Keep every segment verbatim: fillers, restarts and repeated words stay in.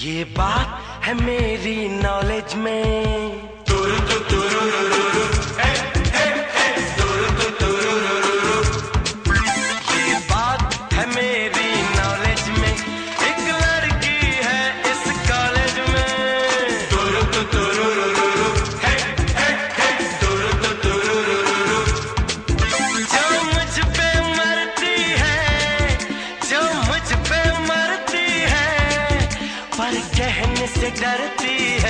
ये बात है मेरी नॉलेज में। तुरु तु तुरु रु रु रु, हे हे हे, तुरु तु तुरु रु रु रु। ये बात है मेरी नॉलेज में, एक लड़की है इस कॉलेज में। तुरु तु तुरु रु रु रु, हे हे हे, तुरु तु तुरु रु रु रु। जो मुझ पे मरती है, जो मुझ पे मरती है, पर कहने से डरती है।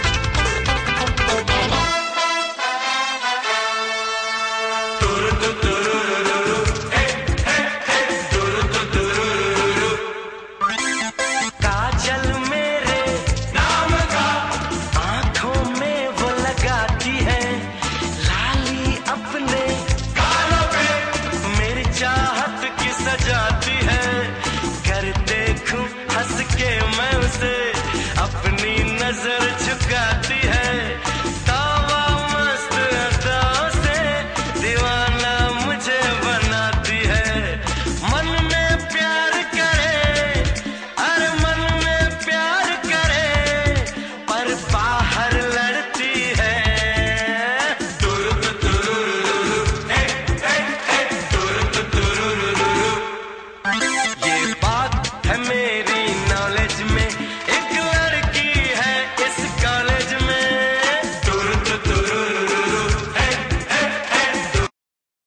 Do do do.